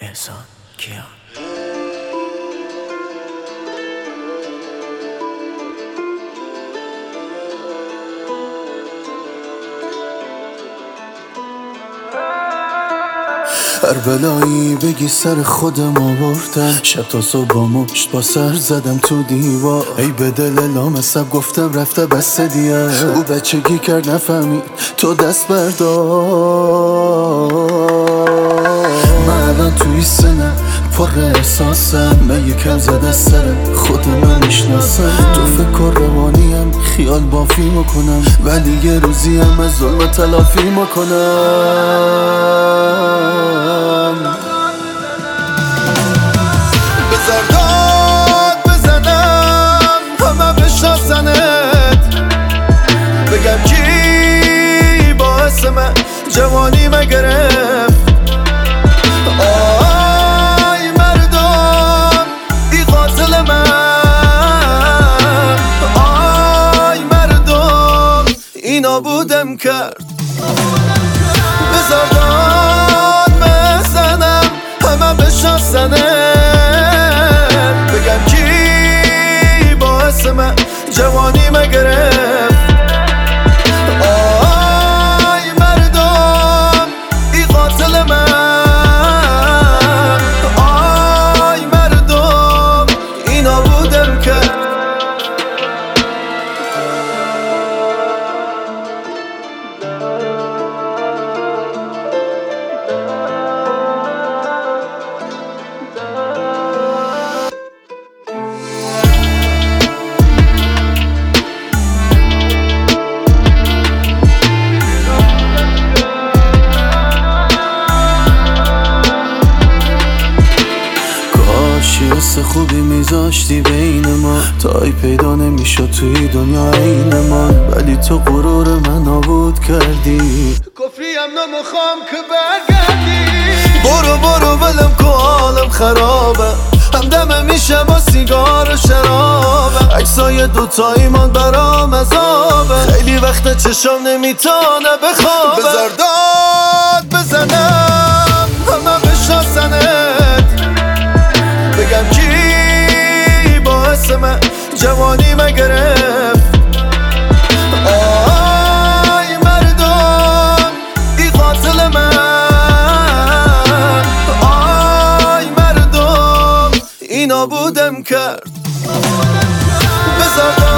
احسان کیان. هر بلایی بگی سر خودم آوردم، شب تا صبح با مشت با سر زدم تو دیوار. ای به دل لامصب گفتم رفته بسته دیگه، او بچگی کرد نفهمید تو دست بردار. من الان توی سنم پر احساسم، من یکم زده سر خود من میشناسم. تو فکر روانیم خیال بافی میکنم، ولی یه روزی هم از ظلم تلافی میکنم. بذار داد بزنم همه بشناسنت، بگم کی باعث من جوانی مگرفت. آی مردم ای قاتل من، آی مردم ای نابودم کرد. بذار داد بزنم همه بشناسنت، بگم کی باعث من جوانی مگرفت. آی مردم ای قاتل من، آی مردم ای نابودم کرد. حس خوبی میذاشتی بین ما، تایی پیدا نمیشد توی دنیا عین من، ولی تو غرور من نابود کردی. کفریم نمیخوام که برگردی، برو برو ولم که حالم خرابه، همدمه میشه با سیگار و شرابه. عکسای دوتایی من برام عذابه، خیلی وقت چشم نمیتونه بخوابه. بذار داد بزنم همه بشناسنت، بگم کی باعث من جوانی مگرفت. آی مردم ای قاتل من، آی مردم ای نابودم کرد. بذار